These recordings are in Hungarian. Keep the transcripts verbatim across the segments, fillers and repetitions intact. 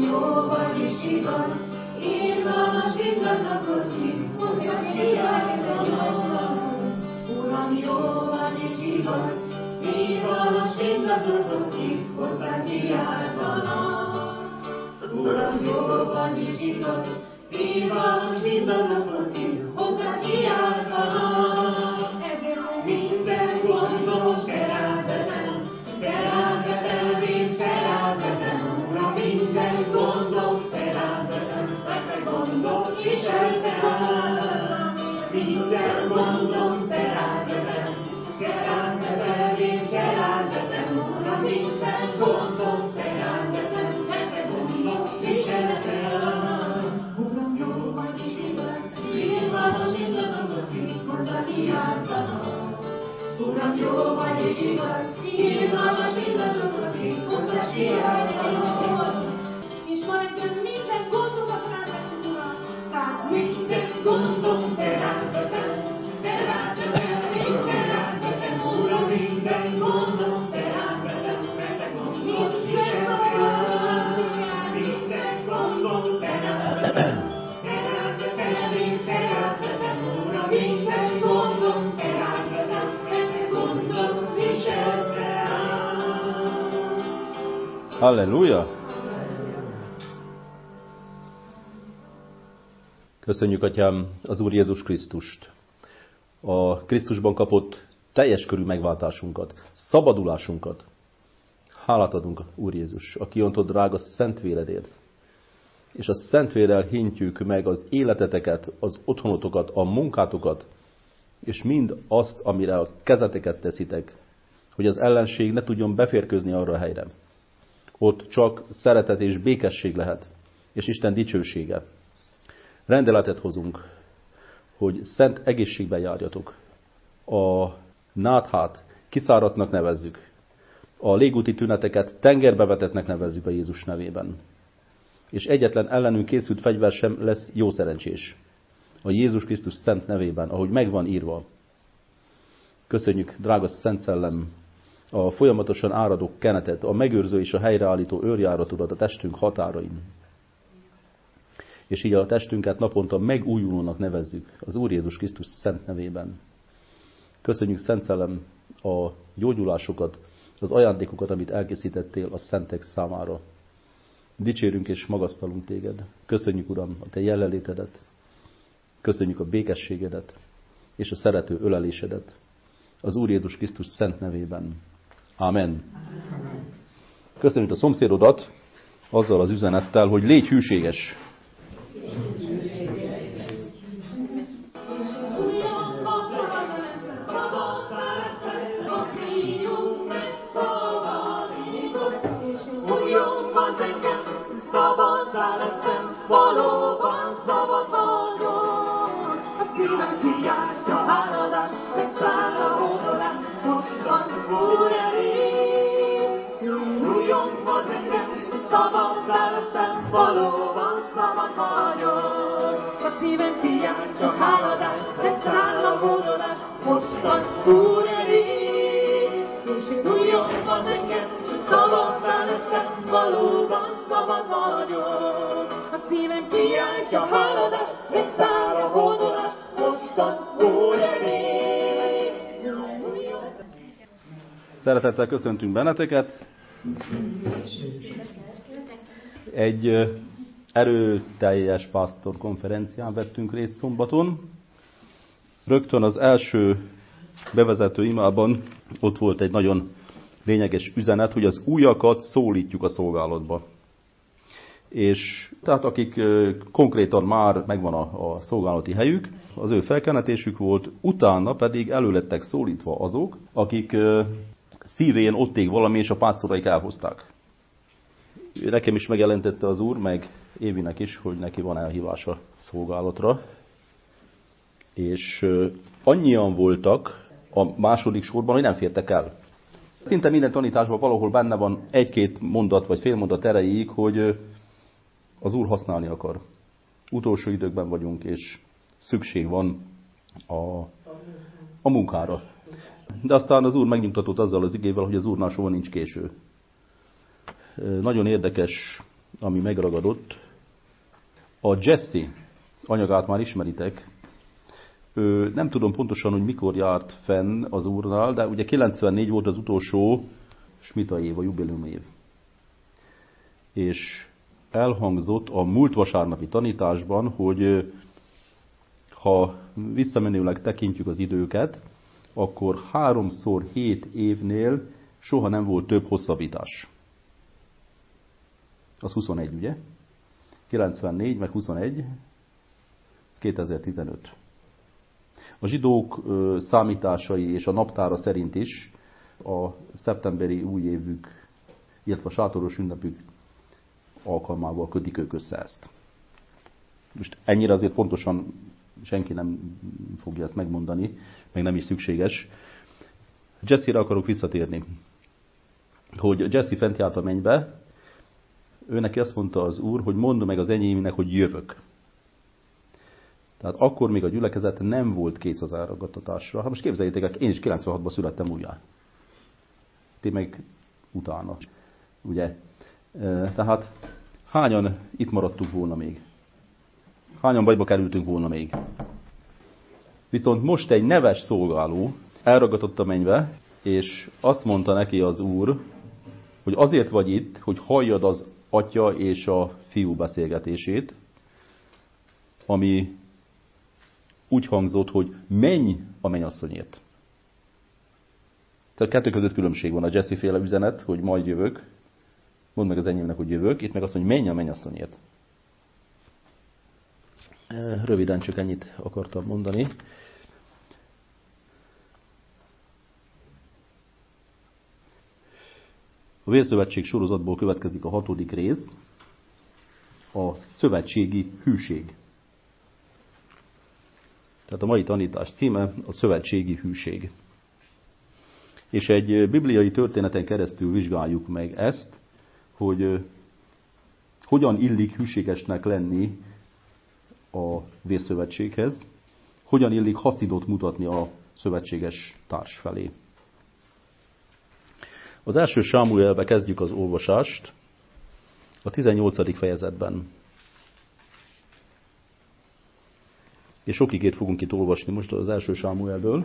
jó vagy és igaz, irgalmas mindazokhoz, hozzá kiállítanak. Uram, jó vagy és igaz, irgalmas mindazokhoz, hozzá kiállítanak. Uram, jó vagy és igaz, irgalmas mindazokhoz, hozzá kiállítanak. Minden gondom, te rád vetem, te rád vetem, én te rád vetem. Uram, minden gondom, te rád vetem, mert te gondot viseltem. Minden gondom, te rád vetem, te rád vetem, én te rád vetem. Uram, minden gondom, te rád vetem, mert te gondot viseltem. Uram, jó vagy és igaz, irgalmas mindazokhoz, hozzá kiáltanak. Uram, jó vagy és igaz, irgalmas mindazokhoz, hozzá kiáltanak. És majdnem minden gondomat rád vetem, Uram, tehát minden gondom te rád vetem, te rád vetem, én te rád vetem. Uram, minden gondom te rád vetem, mert te gondot viseltem. Minden gondom te rád vetem, te rád vetem, én te rád vetem. Uram, minden gondom te rád vetem, mert te gondot viseltem. Halleluja! Köszönjük, Atyám, az Úr Jézus Krisztust, a Krisztusban kapott teljes körű megváltásunkat, szabadulásunkat. Hálát adunk, Úr Jézus, a kiontott drága szent véredért. És a szent vérrel hintjük meg az életeteket, az otthonotokat, a munkátokat, és mind azt, amire a kezeteket teszitek, hogy az ellenség ne tudjon beférkőzni arra a helyre. Ott csak szeretet és békesség lehet, és Isten dicsősége. Rendeletet hozunk, hogy szent egészségben járjatok. A náthát kiszáradtnak nevezzük. A légúti tüneteket tengerbe vetetnek nevezzük a Jézus nevében. És egyetlen ellenünk készült fegyver sem lesz jó szerencsés. A Jézus Krisztus szent nevében, ahogy megvan írva. Köszönjük, drága Szent Szellem, a folyamatosan áradó kenetet, a megőrző és a helyreállító őrjáratodat a testünk határain. És így a testünket naponta megújulónak nevezzük az Úr Jézus Krisztus szent nevében. Köszönjük, Szent Szellem, a gyógyulásokat, az ajándékokat, amit elkészítettél a szentek számára. Dicsérünk és magasztalunk téged. Köszönjük, Uram, a te jelenlétedet. Köszönjük a békességedet és a szerető ölelésedet. Az Úr Jézus Krisztus szent nevében. Amen. Köszönjük a szomszédodat azzal az üzenettel, hogy légy hűséges. Valóban szabad vagyok, a szívem kiáltja háladás, megszáll a hódolás, most az Úr elé. Újjongva engem, szabaddá lettem, valóban szabad vagyok, a szívem kiáltja háladás, megszáll a hódolás, most az Úr elé. És újjongva engem, szabaddá lettem, valóban szabad vagyok. A szívem kiáltja háladás, megszáll a hódolás, most az Úr elé. Szeretettel köszöntünk benneteket. Egy erőteljes pásztor konferencián vettünk részt szombaton. Rögtön az első bevezető imában ott volt egy nagyon lényeges üzenet, hogy az újakat szólítjuk a szolgálatba. És tehát akik konkrétan már megvan a, a szolgálati helyük, az ő felkenetésük volt, utána pedig elő lettek szólítva azok, akik szívén ott ég valami, és a pásztoraik elhozták. Nekem is megjelentette az Úr, meg Évinek is, hogy neki van elhívása szolgálatra. És annyian voltak a második sorban, hogy nem fértek el. Szinte minden tanításban valahol benne van egy-két mondat, vagy fél mondat erejéig, hogy az Úr használni akar. Utolsó időkben vagyunk, és szükség van a, a munkára. De aztán az Úr megnyugtatott azzal az igével, hogy az Úrnál soha nincs késő. Nagyon érdekes ami megragadott. A Jesse anyagát már ismeritek. Ő, nem tudom pontosan, hogy mikor járt fenn az Úrnál, de ugye kilencvennégy volt az utolsó smita év, a jubileum év. És elhangzott a múlt vasárnapi tanításban, hogy ha visszamenőleg tekintjük az időket, akkor háromszor hét évnél soha nem volt több hosszabbítás. Az huszonegy, ugye? kilencvennégy meg huszonegy, ez kétezer-tizenöt. A zsidók számításai és a naptára szerint is a szeptemberi újévük, illetve a sátoros ünnepük alkalmával kötik ők össze ezt. Most ennyire azért pontosan senki nem fogja ezt megmondani, meg nem is szükséges. Jesse-re akarok visszatérni. Hogy Jesse fent járt a mennybe, ő neki azt mondta az Úr, hogy mondd meg az enyémnek, hogy jövök. Tehát akkor még a gyülekezet nem volt kész az elragadtatásra. Hát most képzeljétek el, én is kilencvenhatban születtem újjá. Ti meg utána. Ugye? Tehát hányan itt maradtunk volna még? Hányan bajba kerültünk volna még? Viszont most egy neves szolgáló elragadott a mennybe, és azt mondta neki az Úr, hogy azért vagy itt, hogy halljad az atya és a fiú beszélgetését, ami úgy hangzott, hogy menj a mennyasszonyért. Tehát kettő között különbség van. A Jesse féle üzenet, hogy majd jövök, mondd meg az enyémnek, hogy jövök, itt meg azt mondja, hogy menj a mennyasszonyért. Röviden csak ennyit akartam mondani. A Vérszövetség sorozatból következik a hatodik rész, a szövetségi hűség. Tehát a mai tanítás címe a szövetségi hűség. És egy bibliai történeten keresztül vizsgáljuk meg ezt, hogy hogyan illik hűségesnek lenni a vérszövetséghez, hogyan illik haszidot mutatni a szövetséges társ felé. Az első Sámuelbe kezdjük az olvasást, a tizennyolcadik fejezetben. És sok igét fogunk itt olvasni most az első Sámuelből.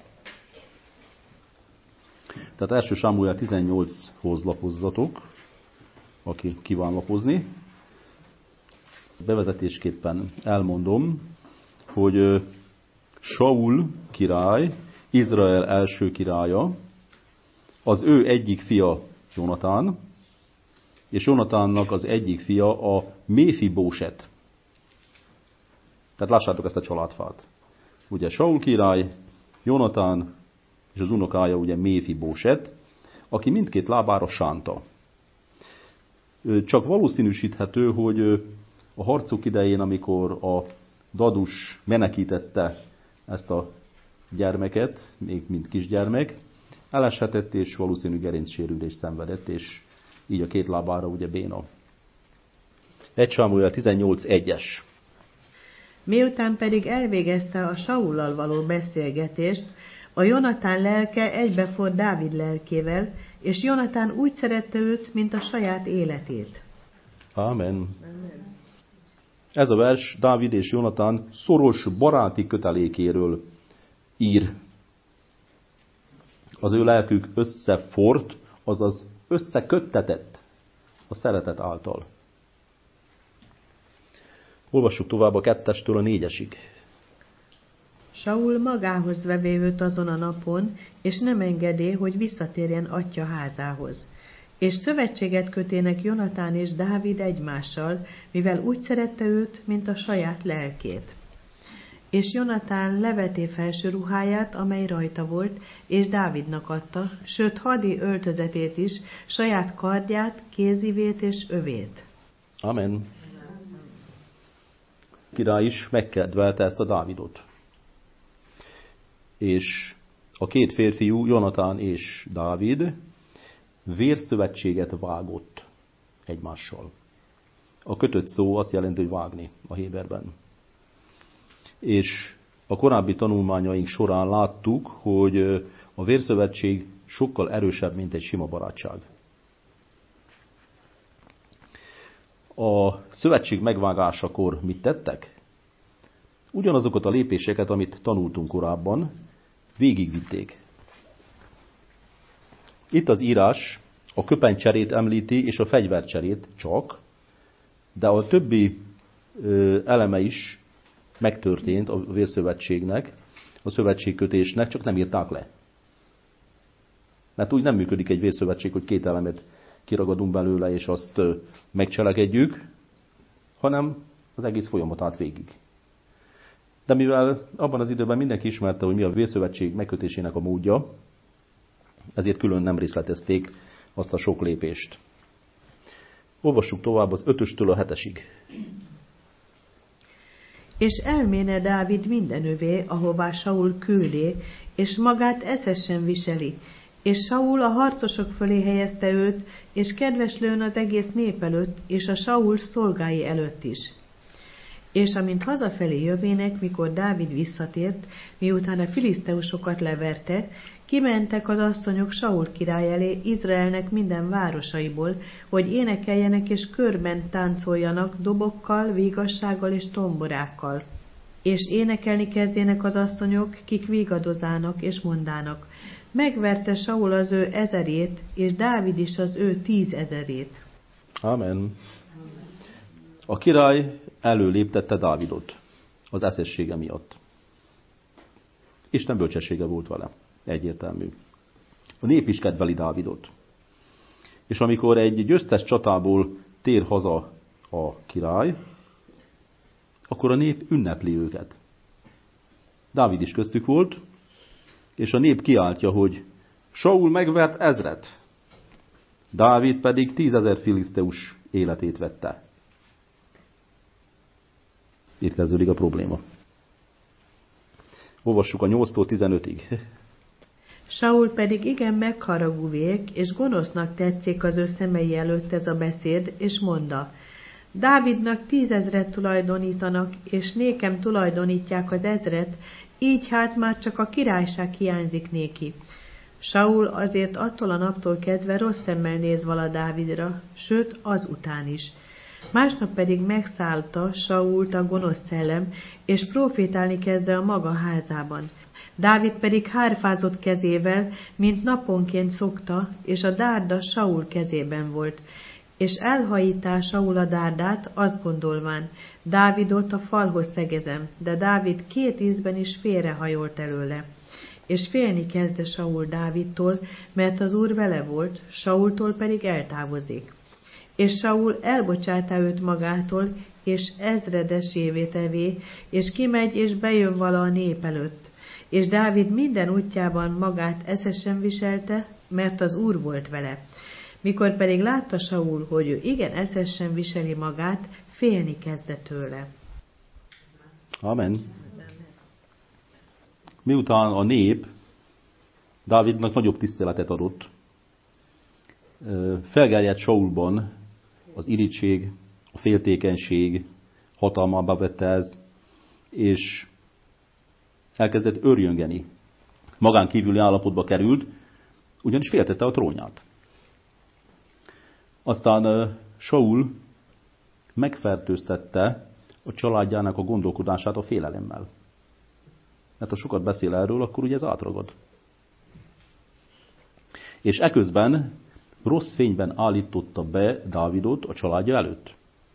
Tehát első Sámuel tizennyolchoz lapozzatok, aki kíván lapozni. Bevezetésképpen elmondom, hogy Saul király, Izrael első királya, az ő egyik fia Jonatán, és Jonatánnak az egyik fia a Méfibóset. Tehát lássátok ezt a családfát. Ugye Saul király, Jonatán és az unokája ugye Méfibóset, aki mindkét lábára sánta. Csak valószínűsíthető, hogy a harcok idején, amikor a dadus menekítette ezt a gyermeket, még mint kisgyermek, eleshetett és valószínű gerincsérülést szenvedett, és így a két lábára ugye béna. egy Sámuel tizennyolc egyes. Miután pedig elvégezte a Saullal való beszélgetést, a Jonatán lelke egybefort Dávid lelkével, és Jonatán úgy szerette őt, mint a saját életét. Amen. Amen. Ez a vers Dávid és Jonatán szoros baráti kötelékéről ír. Az ő lelkük összefort, azaz összeköttetett a szeretet által. Olvassuk tovább a kettestől a négyesig. Saul magához vevé őt azon a napon, és nem engedé, hogy visszatérjen atya házához. És szövetséget kötének Jonatán és Dávid egymással, mivel úgy szerette őt, mint a saját lelkét. És Jonatán leveté felső ruháját, amely rajta volt, és Dávidnak adta, sőt hadi öltözetét is, saját kardját, kézivét és övét. Amen. Király is megkedvelte ezt a Dávidot. És a két férfiú, Jonatán és Dávid, vérszövetséget vágott egymással. A kötött szó azt jelenti, hogy vágni a héberben. És a korábbi tanulmányaink során láttuk, hogy a vérszövetség sokkal erősebb, mint egy sima barátság. a szövetség megvágásakor mit tettek? Ugyanazokat a lépéseket, amit tanultunk korábban, végigvitték. Itt az írás a köpenycserét említi, és a fegyvercserét csak, de a többi ö, eleme is megtörtént a vérszövetségnek, a szövetségkötésnek, csak nem írták le. Mert úgy nem működik egy vérszövetség, hogy két elemet kiragadunk belőle, és azt ö, megcselekedjük, hanem az egész folyamatát végig. De mivel abban az időben mindenki ismerte, hogy mi a vérszövetség megkötésének a módja, ezért külön nem részletezték azt a sok lépést. Olvassuk tovább az ötöstől a hetesig. És elméne Dávid mindenövé, ahová Saul küldé, és magát eszesen viseli. És Saul a harcosok fölé helyezte őt, és kedveslőn az egész nép előtt, és a Saul szolgái előtt is. És amint hazafelé jövének, mikor Dávid visszatért, miután a filiszteusokat leverte, kimentek az asszonyok Saul király elé Izraelnek minden városaiból, hogy énekeljenek és körben táncoljanak dobokkal, vígassággal és tomborákkal. És énekelni kezdjenek az asszonyok, kik vígadozának és mondának. Megverte Saul az ő ezerét, és Dávid is az ő tízezerét. Amen. A király előléptette Dávidot az eszessége miatt. Isten bölcsessége volt vele. Egyértelmű. A nép is kedveli Dávidot. És amikor egy győztes csatából tér haza a király, akkor a nép ünnepli őket. Dávid is köztük volt, és a nép kiáltja, hogy Saul megvert ezret, Dávid pedig tízezer filiszteus életét vette. Itt kezdődik a probléma. Olvassuk a nyolctól tizenötig. Saul pedig igen megharagúvék, és gonosznak tetszik az ő szemei előtt ez a beszéd, és mondta, Dávidnak tízezret tulajdonítanak, és nékem tulajdonítják az ezret, így hát már csak a királyság hiányzik néki. Saul azért attól a naptól kezdve rossz szemmel néz vala Dávidra, sőt azután is. Másnap pedig megszállta Sault a gonosz szellem, és profétálni kezdte a maga házában. Dávid pedig hárfázott kezével, mint naponként szokta, és a dárda Saul kezében volt. És elhajítá Saul a dárdát, azt gondolván, Dávidot a falhoz szegezem, de Dávid két ízben is félrehajolt előle. És félni kezdte Saul Dávidtól, mert az Úr vele volt, Saultól pedig eltávozik. És Saul elbocsátá őt magától, és ezredesévé tevé, és kimegy és bejön vala a nép előtt. És Dávid minden útjában magát eszesen viselte, mert az Úr volt vele. Mikor pedig látta Saul, hogy ő igen eszesen viseli magát, félni kezdett tőle. Amen. Miután a nép Dávidnak nagyobb tiszteletet adott, felgerjedt Saulban az irigység, a féltékenység, hatalmába vette ez, és elkezdett örjöngeni. Magán kívüli állapotba került, ugyanis féltette a trónját. Aztán Saul megfertőztette a családjának a gondolkodását a félelemmel. Mert ha sokat beszél erről, akkor ugye ez átragad. És eközben rossz fényben állította be Dávidot a családja előtt.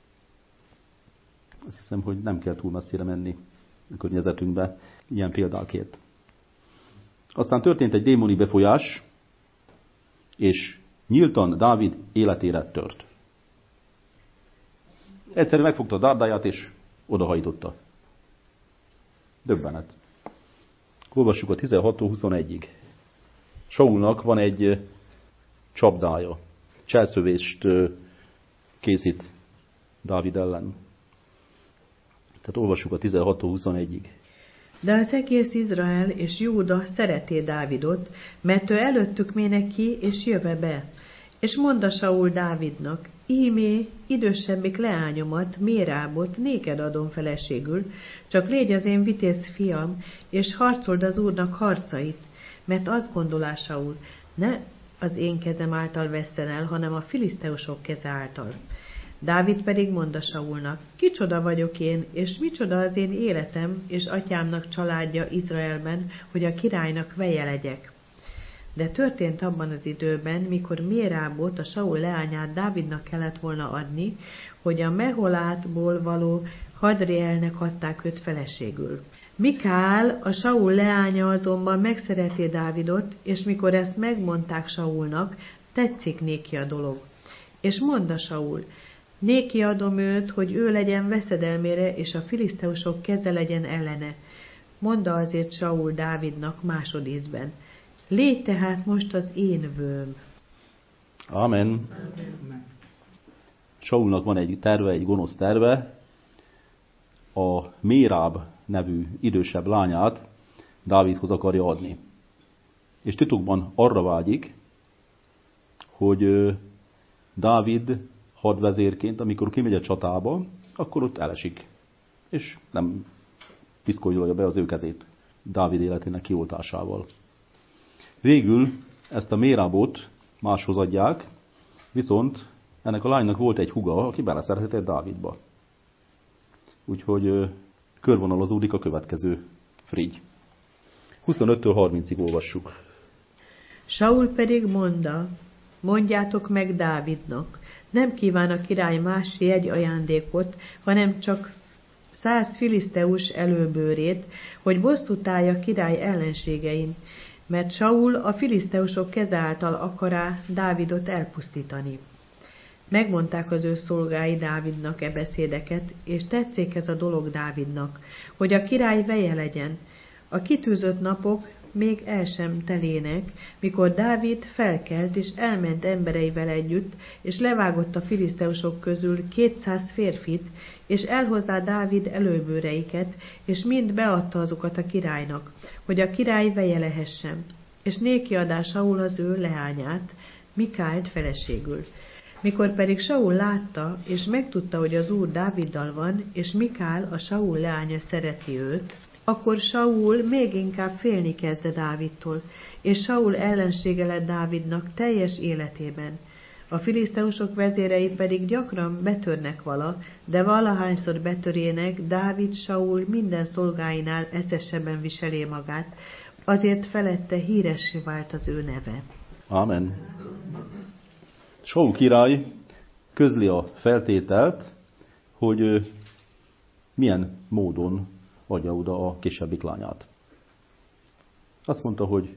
Azt hiszem, hogy nem kell túl messzire menni a környezetünkbe ilyen példákért. Aztán történt egy démoni befolyás, és nyíltan Dávid életére tört. Egyszerűen megfogta a dárdáját, és odahajtotta. Döbbenet. Olvassuk a tizenhattól huszonegyig. Saulnak van egy csapdája. Cselszövést készít Dávid ellen. Tehát olvassuk a tizenhattól huszonegyig. De az egész Izrael és Júda szereté Dávidot, mert ő előttük méne ki, és jöve be. És mondta Saul Dávidnak, ímé, idősebbik leányomat, Mérábot néked adom feleségül, csak légy az én vitéz fiam, és harcold az Úrnak harcait, mert azt gondolá Saul, ne az én kezem által vesszen el, hanem a filiszteusok keze által. Dávid pedig mondta Saulnak, kicsoda vagyok én, és micsoda az én életem és atyámnak családja Izraelben, hogy a királynak veje legyek. De történt abban az időben, mikor Mérábot, a Saul leányát Dávidnak kellett volna adni, hogy a Meholátból való Hadrielnek adták őt feleségül. Mikál, a Saul leánya azonban megszereti Dávidot, és mikor ezt megmondták Saulnak, tetszik néki a dolog. És mondta Saul, néki adom őt, hogy ő legyen veszedelmére, és a filiszteusok keze legyen ellene. Mondta azért Saul Dávidnak másodízben, légy tehát most az én vőm. Amen. Saulnak van egy terve, egy gonosz terve, a Méráb nevű idősebb lányát Dávidhoz akarja adni. És titokban arra vágyik, hogy Dávid hadvezérként, amikor kimegy a csatába, akkor ott elesik. És nem piszkolja be az ő kezét Dávid életének kioltásával. Végül ezt a Mérábot máshoz adják, viszont ennek a lánynak volt egy húga, aki beleszeretett Dávidba. Úgyhogy körvonalazódik a következő frigy. huszonöttől harmincig olvassuk. Saul pedig mondta, mondjátok meg Dávidnak, nem kíván a király más jegy ajándékot, hanem csak száz filiszteus előbőrét, hogy bosszút állja király ellenségein, mert Saul a filiszteusok keze által akará Dávidot elpusztítani. Megmondták az ő szolgái Dávidnak e beszédeket, és tetszék ez a dolog Dávidnak, hogy a király veje legyen. A kitűzött napok még el sem telének, mikor Dávid felkelt és elment embereivel együtt, és levágott a filiszteusok közül kétszáz férfit, és elhozzá Dávid előbőreiket, és mind beadta azokat a királynak, hogy a király veje lehessen. És néki adá Saul az ő leányát, Mikált feleségül. Mikor pedig Saul látta, és megtudta, hogy az úr Dáviddal van, és Mikál, a Saul leánya szereti őt, akkor Saul még inkább félni kezdte Dávidtól, és Saul ellensége lett Dávidnak teljes életében. A filiszteusok vezérei pedig gyakran betörnek vala, de valahányszor betörének, Dávid Saul minden szolgáinál eszesebben viselé magát, azért felette híressé vált az ő neve. Amen. Saul király közli a feltételt, hogy milyen módon adja oda a kisebbik lányát. Azt mondta, hogy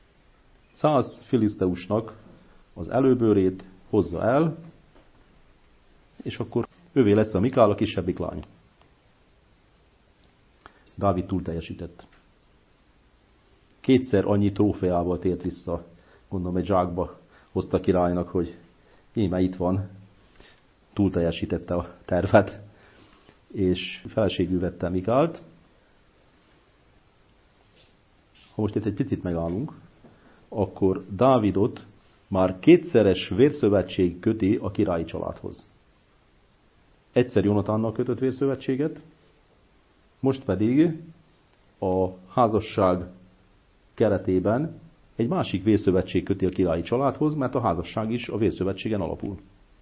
száz filiszteusnak az előbőrét hozza el, és akkor ővé lesz a Mikál, a kisebbik lány. Dávid túl teljesített. Kétszer annyi trófeával tért vissza, gondolom egy zsákba hozta királynak, hogy íme itt van, túl teljesítette a tervet, és feleségül vette Mikált. Ha most itt egy picit megállunk, akkor Dávidot már kétszeres vérszövetség köti a királyi családhoz. Egyszer Jonatánnal kötött vérszövetséget, most pedig a házasság keretében egy másik vérszövetség köti a királyi családhoz, mert a házasság is a vérszövetségen alapul.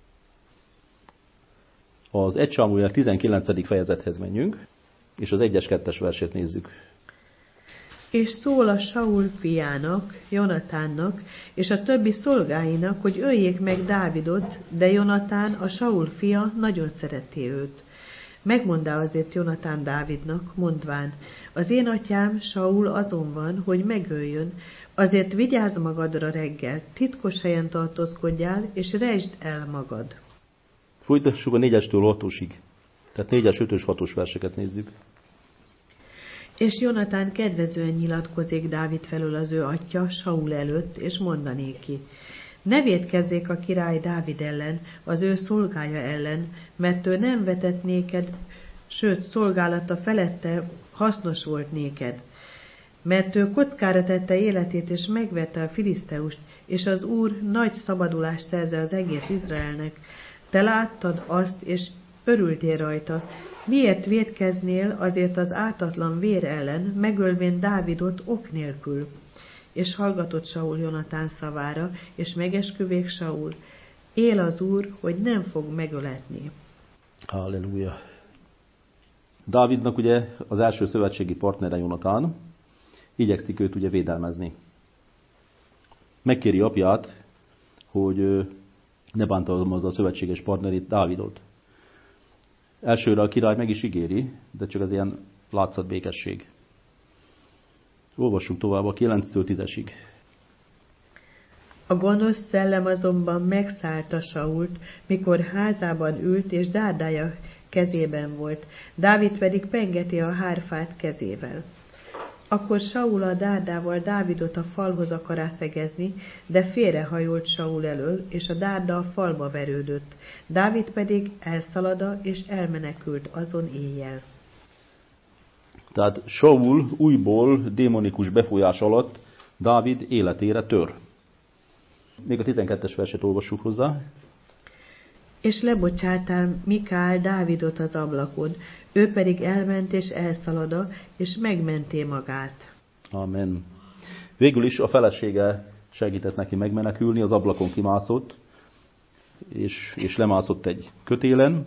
Az egy Sámuel tizenkilencedik fejezethez menjünk, és az egyes kettes verset nézzük. És szól a Saul fiának, Jonatánnak, és a többi szolgáinak, hogy öljék meg Dávidot, de Jonatán, a Saul fia, nagyon szereti őt. Megmondá azért Jonatán Dávidnak, mondván, az én atyám Saul azon van, hogy megöljön, azért vigyázz magadra reggel, titkos helyen tartózkodjál, és rejtsd el magad. Folytassuk a négyestől hatosig. Tehát négyes, ötös, hatos verseket nézzük. És Jonatán kedvezően nyilatkozik Dávid felől az ő atya Saul előtt, és mondanéki, ne vétkezzék a király Dávid ellen, az ő szolgája ellen, mert ő nem vetett néked, sőt szolgálata felette hasznos volt néked. Mert ő kockára tette életét, és megvette a filiszteust, és az Úr nagy szabadulást szerze az egész Izraelnek. Te láttad azt, és örültél rajta. Miért vétkeznél azért az ártatlan vér ellen, megölvén Dávidot ok nélkül? És hallgatott Saul Jonatán szavára, és megesküvék Saul. Él az Úr, hogy nem fog megöletni. Halleluja. Dávidnak ugye az első szövetségi partnere Jonatán, igyekszik őt ugye védelmezni. Megkéri apját, hogy ne bántalmazza a szövetséges partnerét, Dávidot. Elsőre a király meg is ígéri, de csak az ilyen látszat békesség. Olvassuk tovább a kilenctől tízesig. A gonosz szellem azonban megszállta Sault, mikor házában ült és dárdája kezében volt, Dávid pedig pengeti a hárfát kezével. Akkor Saul a dárdával Dávidot a falhoz akar szegezni, de félrehajolt Saul elől, és a dárda a falba verődött. Dávid pedig elszalada és elmenekült azon éjjel. Tehát Saul újból démonikus befolyás alatt Dávid életére tör. Még a tizenkettes verset olvassuk hozzá. És lebocsáltál Mikál Dávidot az ablakon, ő pedig elment és elszalada, és megmenté magát. Amen. Végül is a felesége segített neki megmenekülni, az ablakon kimászott, és, és lemászott egy kötélen.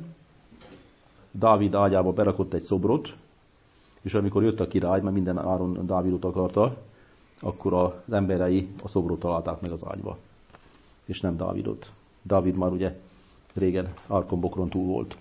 Dávid ágyába berakott egy szobrot, és amikor jött a király, mert minden áron Dávidot akarta, akkor az emberei a szobrot találták meg az ágyba, és nem Dávidot. Dávid már ugye régen árkombokron túl volt.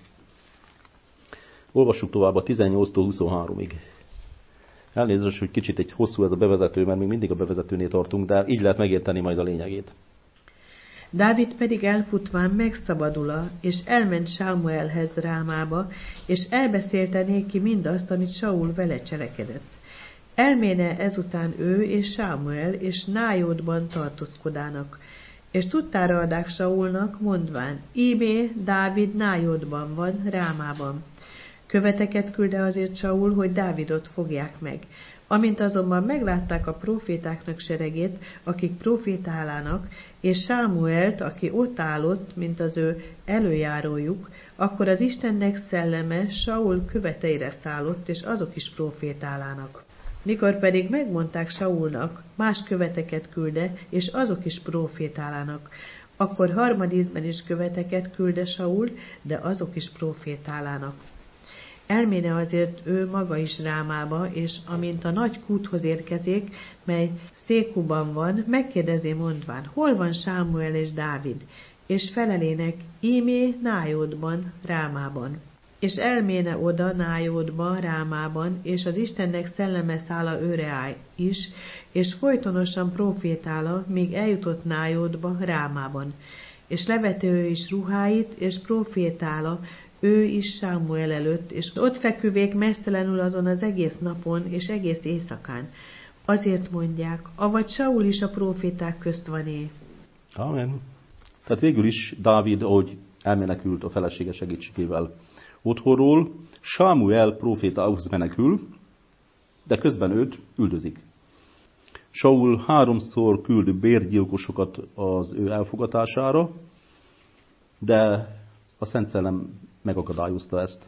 Olvassuk tovább a tizennyolctól huszonháromig. Elnézést, hogy kicsit egy hosszú ez a bevezető, mert még mindig a bevezetőnél tartunk, de így lehet megérteni majd a lényegét. Dávid pedig elfutván megszabadula, és elment Sámuelhez Rámába, és elbeszélte néki mindazt, amit Saul vele cselekedett. Elméne ezután ő és Sámuel és Nájódban tartózkodának, és tudtára adák Saulnak, mondván, ímé Dávid Nájódban van, Rámában. Követeket külde azért Saul, hogy Dávidot fogják meg. Amint azonban meglátták a profétáknak seregét, akik profétálának, és Sámuelt, aki ott állott, mint az ő előjárójuk, akkor az Istennek szelleme Saul követeire szállott, és azok is profétálának. Mikor pedig megmondták Saulnak, más követeket külde, és azok is profétálának, akkor harmadízben is követeket külde Saul, de azok is profétálának. Elméne azért ő maga is Rámába, és amint a nagy kúthoz érkezik, mely Székuban van, megkérdezi mondván, hol van Sámuel és Dávid, és felelének, ímé Nájódban, Rámában. És elméne oda Nájódban, Rámában, és az Istennek szelleme szála őre áll is, és folytonosan profétála, míg eljutott Nájódba, Rámában. És levette ő is ruháit, és profétála, ő is Sámuel előtt, és ott feküvék mesztelenül azon az egész napon, és egész éjszakán. Azért mondják, avagy Saul is a proféták közt van-é. Amen. Tehát végül is Dávid, ahogy elmenekült a felesége segítségével otthonról, Sámuel profétához menekül, de közben őt üldözik. Saul háromszor küld bérgyilkosokat az ő elfogatására, de a Szent Szellem megakadályozta ezt.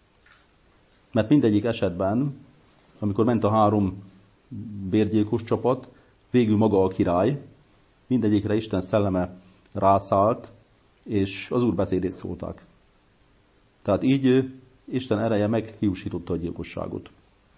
Mert mindegyik esetben, amikor ment a három bérgyilkos csapat, végül maga a király, mindegyikre Isten szelleme rászállt, és az Úr beszédét szólták. Tehát így Isten ereje meghiúsította a gyilkosságot.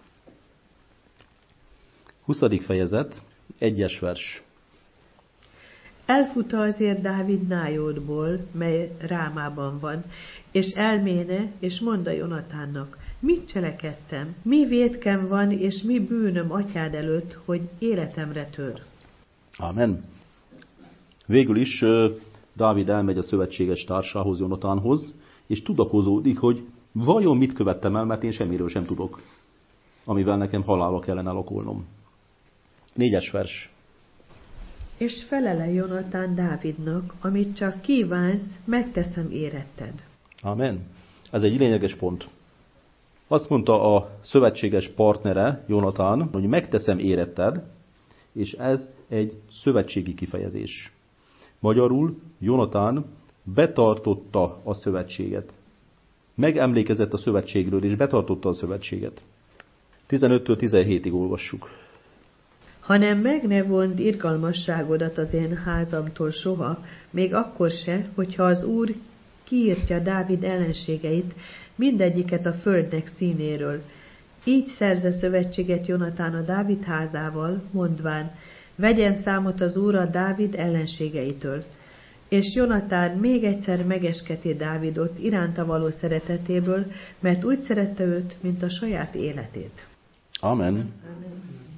huszadik fejezet, egyes vers. Elfutta azért Dávid Nájódból, mely Rámában van, és elméne, és mondta Jonatánnak, mit cselekedtem, mi vétkem van, és mi bűnöm atyád előtt, hogy életemre tör. Amen. Végül is Dávid elmegy a szövetséges társához, Jonatánhoz, és tudakozódik, hogy vajon mit követtem el, mert én semmiről sem tudok, amivel nekem halálba kellene lakolnom. Négyes vers. És felele Jonatán Dávidnak, amit csak kívánsz, megteszem éretted. Amen. Ez egy lényeges pont. Azt mondta a szövetséges partnere, Jonatán, hogy megteszem éretted, és ez egy szövetségi kifejezés. Magyarul Jonatán betartotta a szövetséget. Megemlékezett a szövetségről, és betartotta a szövetséget. tizenöttől tizenhétig olvassuk. hanem meg ne vond irgalmasságodat az én házamtól soha, még akkor se, hogyha az Úr kiírtja Dávid ellenségeit, mindegyiket a földnek színéről. Így szerze szövetséget Jonatán a Dávid házával, mondván, vegyen számot az Úr a Dávid ellenségeitől. És Jonatán még egyszer megesketi Dávidot iránta való szeretetéből, mert úgy szerette őt, mint a saját életét. Amen. Amen.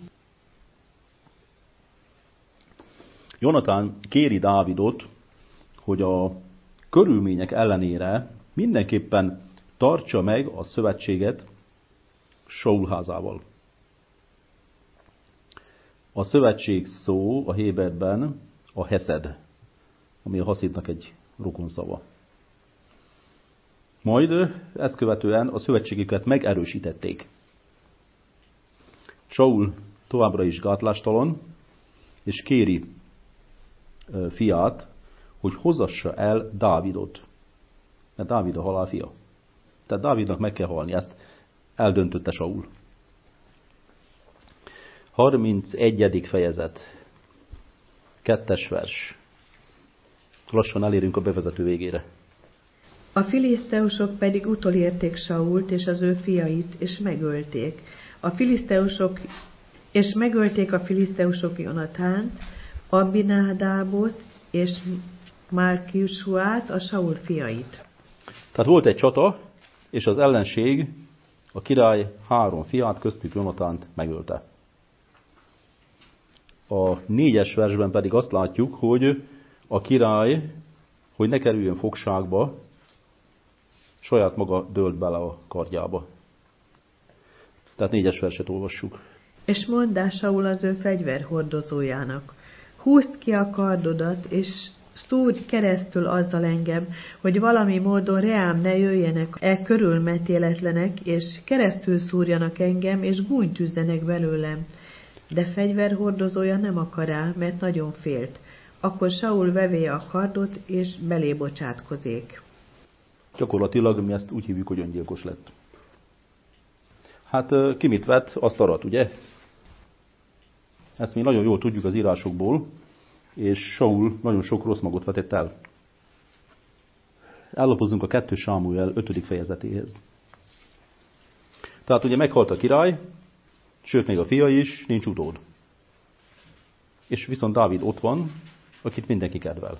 Jonatán kéri Dávidot, hogy a körülmények ellenére mindenképpen tartsa meg a szövetséget Saul házával. A szövetség szó a héberben a heszed, ami a haszidnak egy rokonszava. Majd ezt követően a szövetségüket megerősítették. Saul továbbra is gátlástalan, és kéri fiát, hogy hozassa el Dávidot. Mert Dávid a halál fia. Tehát Dávidnak meg kell halni, ezt eldöntötte Saul. harmincegyedik fejezet. Kettes vers. Lassan elérünk a bevezető végére. A filiszteusok pedig utolérték Sault és az ő fiait, és megölték. A filiszteusok és megölték a filiszteusok Jonatánt, Abinadábot és Malkisuát, a Saul fiait. Tehát volt egy csata, és az ellenség, a király három fiát, köztük Jonatánt megölte. A négyes versben pedig azt látjuk, hogy a király, hogy ne kerüljön fogságba, saját maga dőlt bele a kardjába. Tehát négyes verset olvassuk. És mondá Saul az ő fegyverhordozójának, húzd ki a kardodat, és szúrj keresztül azzal engem, hogy valami módon reám ne jöjjenek el körülmetéletlenek, és keresztül szúrjanak engem, és gúnyt üzzenek belőlem. De fegyverhordozója nem akar rá, mert nagyon félt. Akkor Saul vevé a kardot, és belé bocsátkozik. Gyakorlatilag mi ezt úgy hívjuk, hogy öngyilkos lett. Hát ki mit vett, azt arat, ugye? Ezt mi nagyon jól tudjuk az írásokból, és Saul nagyon sok rossz magot vetett el. Ellapozunk a kettő Sámuel ötödik fejezetéhez. Tehát ugye meghalt a király, sőt még a fia is, nincs utód. És viszont Dávid ott van, akit mindenki kedvel.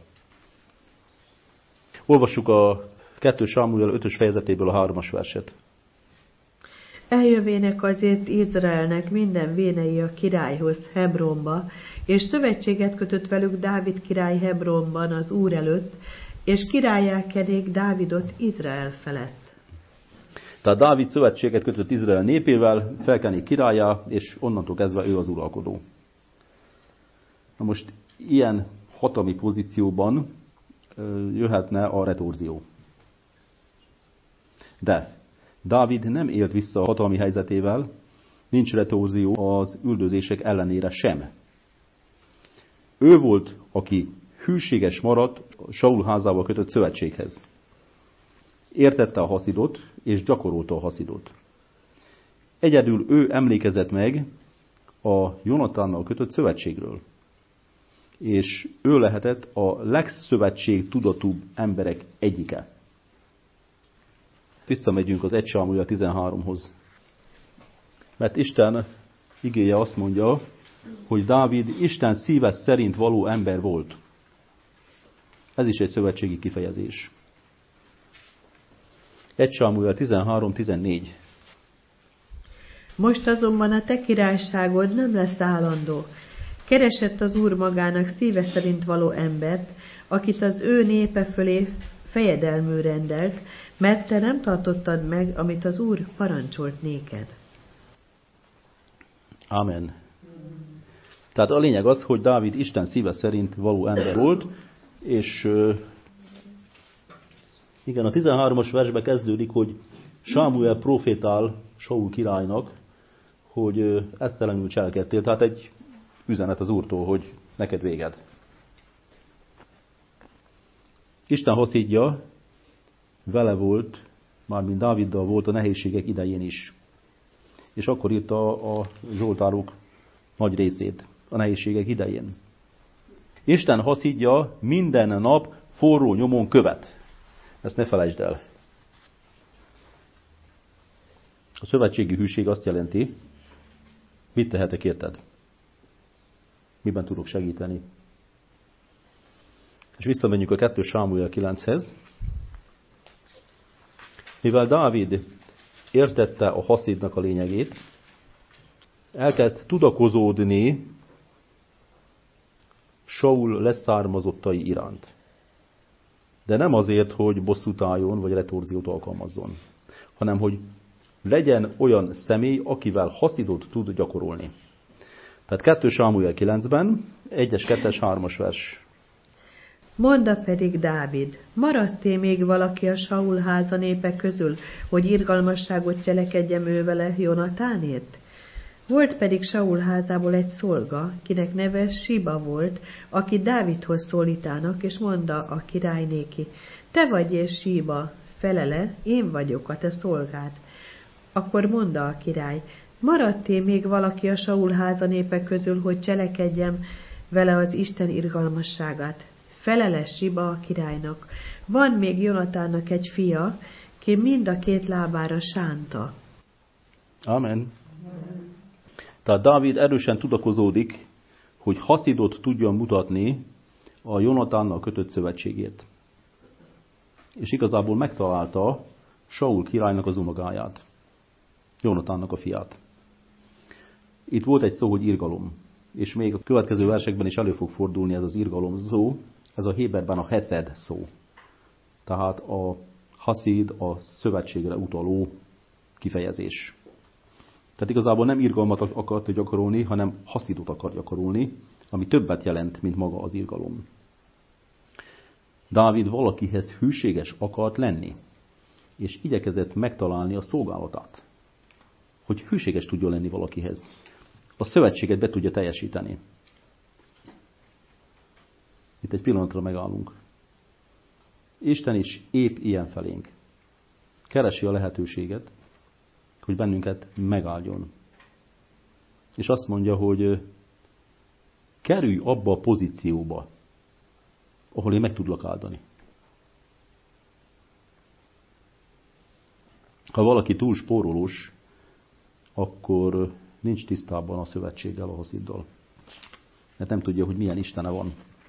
Olvassuk a kettő Sámuel ötös fejezetéből a hármas verset. Eljövének azért Izraelnek minden vénei a királyhoz Hebronba, és szövetséget kötött velük Dávid király Hebronban az Úr előtt, és királlyá kenék Dávidot Izrael felett. Tehát Dávid szövetséget kötött Izrael népével, felkenék királlyá, és onnantól kezdve ő az uralkodó. Na most ilyen hatalmi pozícióban jöhetne a retorzió. De Dávid nem élt vissza a hatalmi helyzetével, nincs retorzió az üldözések ellenére sem. Ő volt, aki hűséges maradt Saul házával kötött szövetséghez. Értette a haszidot, és gyakorolta a haszidot. Egyedül ő emlékezett meg a Jonatánnal kötött szövetségről. És ő lehetett a legszövetség tudatúbb emberek egyike. Visszamegyünk az egy Sámuel tizenháromhoz. Mert Isten igéje azt mondja, hogy Dávid Isten szíve szerint való ember volt. Ez is egy szövetségi kifejezés. egy Sámuel tizenhárom tizennégy. Most azonban a te királyságod nem lesz állandó. Keresett az Úr magának szíve szerint való embert, akit az ő népe fölé fejedelmű rendelt, mert te nem tartottad meg, amit az Úr parancsolt néked. Amen. Tehát a lényeg az, hogy Dávid Isten szíve szerint való ember volt, és igen, a tizenhármas versben kezdődik, hogy Sámuel profétál Saul királynak, hogy esztelenül cselekedtél. Tehát egy üzenet az Úrtól, hogy neked véged. Isten haszidja vele volt, mármint Dáviddal volt a nehézségek idején is. És akkor írta a Zsoltárok nagy részét. a nehézségek idején. Isten haszidja minden nap forró nyomon követ. Ezt ne felejtsd el. A szövetségi hűség azt jelenti, mit tehetek érted? Miben tudok segíteni? És visszamegyünk a kettő Sámuel kilenchez. Mivel Dávid értette a haszidnak a lényegét, elkezd tudakozódni Saul leszármazottai iránt. De nem azért, hogy bosszút álljon, vagy retorziót alkalmazzon, hanem hogy legyen olyan személy, akivel haszidot tud gyakorolni. Tehát kettő Sámuel kilencben, egyes, kettes, hármas vers. Mondta pedig Dávid, maradt-e még valaki a Saul háza népe közül, hogy irgalmasságot cselekedjem ő vele Jonatánért? Volt pedig Saul házából egy szolga, kinek neve Siba volt, aki Dávidhoz szólítának, és mondta a király néki, te vagy és Siba, felele, én vagyok a te szolgád. Akkor mondta a király, maradt-e még valaki a Saul háza népe közül, hogy cselekedjem vele az Isten irgalmasságát? Felele Siba a királynak, van még Jonatánnak egy fia, ki mind a két lábára sánta. Amen. Tehát Dávid erősen tudakozódik, hogy haszidot tudjon mutatni a Jonatánnal kötött szövetségét. És igazából megtalálta Saul királynak az unokáját, Jonatánnak a fiát. Itt volt egy szó, hogy irgalom. És még a következő versekben is elő fog fordulni ez az irgalom szó, ez a héberben a heszed szó. Tehát a haszid, a szövetségre utaló kifejezés. Tehát igazából nem irgalmat akart gyakorolni, hanem haszidot akar gyakorolni, ami többet jelent, mint maga az irgalom. Dávid valakihez hűséges akart lenni, és igyekezett megtalálni a szolgálatát, hogy hűséges tudjon lenni valakihez. A szövetséget be tudja teljesíteni. Itt egy pillanatra megállunk. Isten is épp ilyen felénk. Keresi a lehetőséget, hogy bennünket megáldjon. És azt mondja, hogy kerülj abba a pozícióba, ahol én meg tudlak áldani. Ha valaki túl spórolós, akkor nincs tisztában a szövetséggel, a hasziddal. Mert nem tudja, hogy milyen istene van.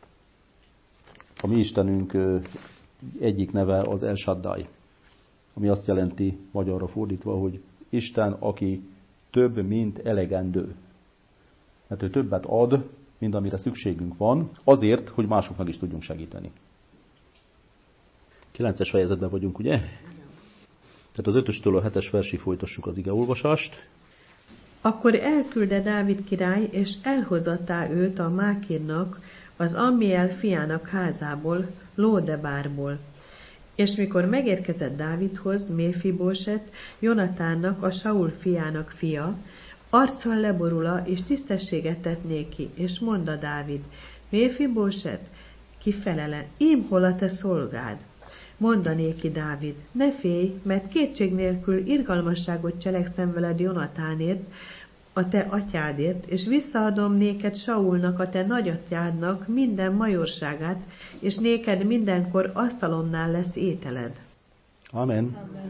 A mi istenünk egyik neve az El Shaddai, ami azt jelenti, magyarra fordítva, hogy Isten, aki több, mint elegendő. Mert ő többet ad, mint amire szükségünk van, azért, hogy másoknak is tudjunk segíteni. Kilences fejezetben vagyunk, ugye? Tehát az ötöstől a hetes versig folytassuk az igeolvasást. Akkor elkülde Dávid király, és elhozattá őt a Mákirnak, az Ammiel fiának házából, Lódebárból. És mikor megérkezett Dávidhoz Méfibóset, Jonatánnak, a Saul fiának fia, arccal leborula, és tisztességet tett néki, és mondta Dávid, Méfibóset, ki felele, ím hol a te szolgád? Mondta néki Dávid, ne félj, mert kétség nélkül irgalmasságot cselekszem veled Jonatánért, a te atyádért, és visszaadom néked Saulnak, a te nagyatyádnak minden majorságát, és néked mindenkor asztalonnál lesz ételed. Amen. Amen.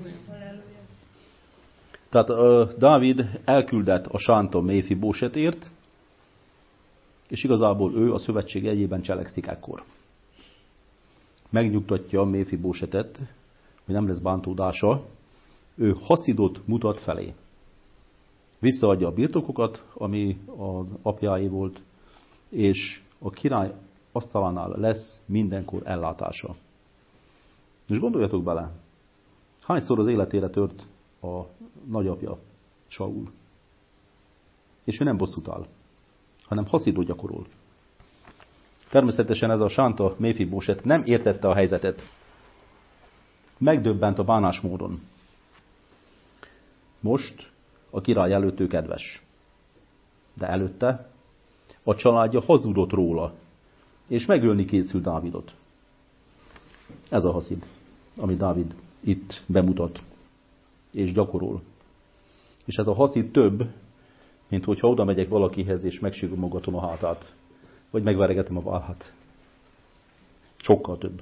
Tehát uh, Dávid elküldett a sánta Méfibósetért, és igazából ő a szövetség egyében cselekszik ekkor. Megnyugtatja Méfibósetet, hogy nem lesz bántódása, ő haszidot mutat felé. Visszaadja a birtokokat, ami az apjáé volt, és a király asztalánál lesz mindenkor ellátása. És gondoljatok bele, hányszor az életére tört a nagyapja, Saul. És ő nem bosszút áll, hanem haszidot gyakorol. Természetesen ez a sánta Méfibóset nem értette a helyzetet. Megdöbbent a bánásmódon. Most a király előtt ő kedves. De előtte a családja hazudott róla, és megölni készül Dávidot. Ez a haszid, amit Dávid itt bemutat, és gyakorol. És ez a haszid több, mint hogyha oda megyek valakihez, és megsimogatom a hátát, vagy megveregetem a vállát. Sokkal több.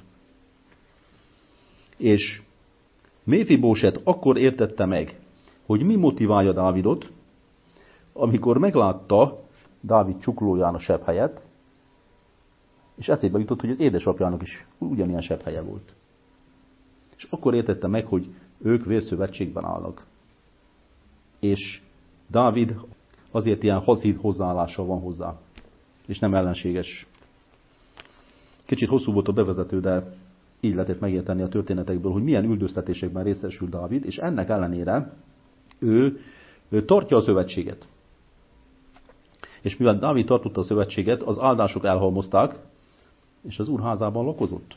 És Méfibóset akkor értette meg, hogy mi motiválja Dávidot, amikor meglátta Dávid csuklóján a sebhelyet, és eszébe jutott, hogy az édesapjának is ugyanilyen sebhelye volt. És akkor értette meg, hogy ők vérszövetségben állnak. És Dávid azért ilyen hazid hozzáállással van hozzá, és nem ellenséges. Kicsit hosszú volt a bevezető, de így lehetett megérteni a történetekből, hogy milyen üldöztetésekben részesül Dávid, és ennek ellenére ő, ő tartja a szövetséget. És mivel Dávid tartotta a szövetséget, az áldások elhalmozták, és az Úr házában lakozott.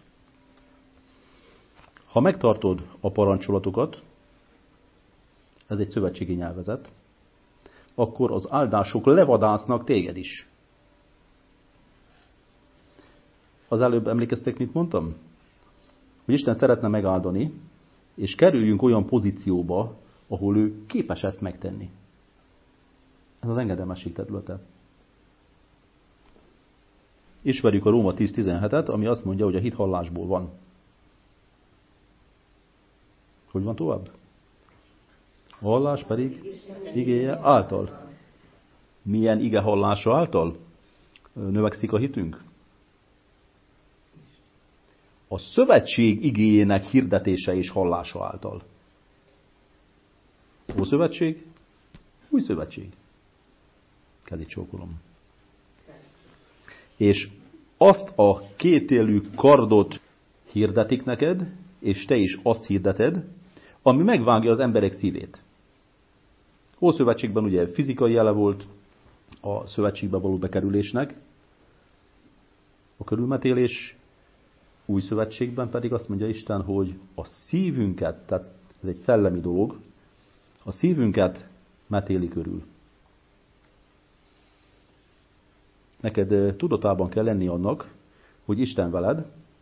Ha megtartod a parancsolatokat, ez egy szövetségi nyelvezet, akkor az áldások levadásznak téged is. Az előbb emlékeztek, mit mondtam? Hogy Isten szeretne megáldani, és kerüljünk olyan pozícióba, ahol ő képes ezt megtenni. Ez az engedelmesség területe. Ismerjük a Róma tíz tizenhetet, ami azt mondja, hogy a hit hallásból van. Hogy van tovább? A hallás pedig igéje által. Milyen ige hallása által növekszik a hitünk? A szövetség igéjének hirdetése és hallása által. Ószövetség, új szövetség. Kell itt csókolom. És azt a kétélű kardot hirdetik neked, és te is azt hirdeted, ami megvágja az emberek szívét. Ószövetségben ugye fizikai jele volt a szövetségbe való bekerülésnek, a körülmetélés, új szövetségben pedig azt mondja Isten, hogy a szívünket, tehát ez egy szellemi dolog, a szívünket metéli körül. Neked tudatában kell lenni annak, hogy Isten veled,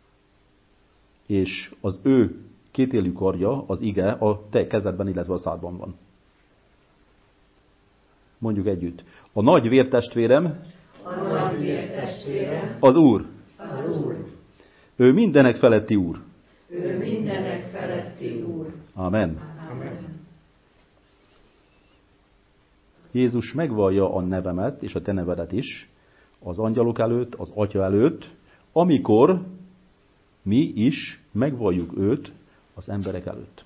és az ő kétélű karja, az ige a te kezedben, illetve a szádban van. Mondjuk együtt. A nagy vértestvérem, a nagy vértestvérem az Úr. az Úr. Ő mindenek feletti Úr. Ő mindenek feletti Úr. Amen. Amen. Jézus megvallja a nevemet és a te nevedet is az angyalok előtt, az Atya előtt, amikor mi is megvalljuk őt az emberek előtt.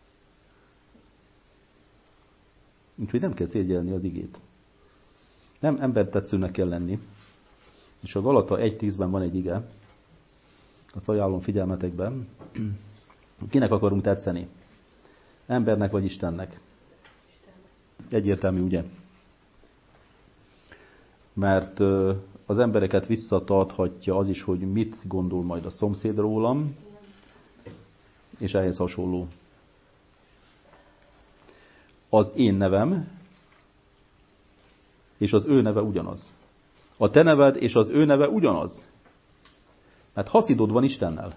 Úgyhogy nem kell szégyelni az igét. Nem embertetszőnek kell lenni. És a Galata egy tízben van egy ige, azt ajánlom figyelmetekben. Kinek akarunk tetszeni? Embernek vagy Istennek? Egyértelmű, ugye? Mert az embereket visszatarthatja az is, hogy mit gondol majd a szomszéd rólam, és ehhez hasonló. Az én nevem és az ő neve ugyanaz. A te neved és az ő neve ugyanaz. Mert haszidod van Istennel.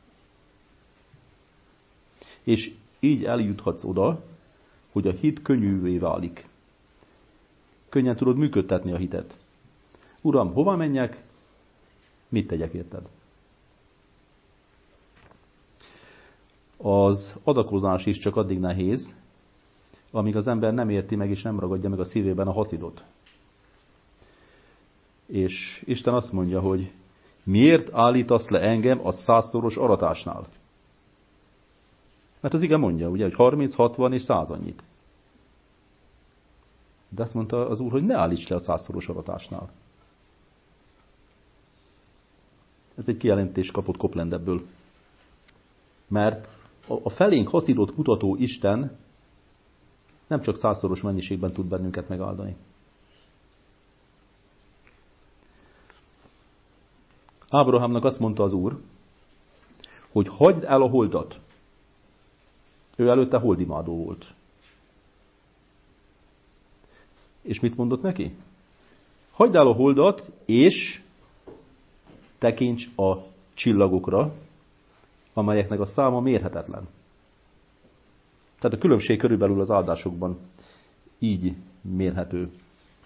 És így eljuthatsz oda, hogy a hit könnyűvé válik. Könnyen tudod működtetni a hitet. Uram, hova menjek? Mit tegyek érted? Az adakozás is csak addig nehéz, amíg az ember nem érti meg és nem ragadja meg a szívében a haszidot. És Isten azt mondja, hogy miért állítasz le engem a százszoros aratásnál? Mert az ige mondja, ugye, hogy harminc, hatvan és száz annyit. De azt mondta az Úr, hogy ne állíts le a százszoros aratásnál. Ez egy kijelentés kapott Koplendebből. Mert a felénk haszidot mutató Isten nem csak százszoros mennyiségben tud bennünket megáldani. Ábrahámnak azt mondta az Úr, hogy hagyd el a holdat. Ő előtte holdimádó volt. És mit mondott neki? Hagyd el a holdat, és tekints a csillagokra, amelyeknek a száma mérhetetlen. Tehát a különbség körülbelül az áldásokban így mérhető.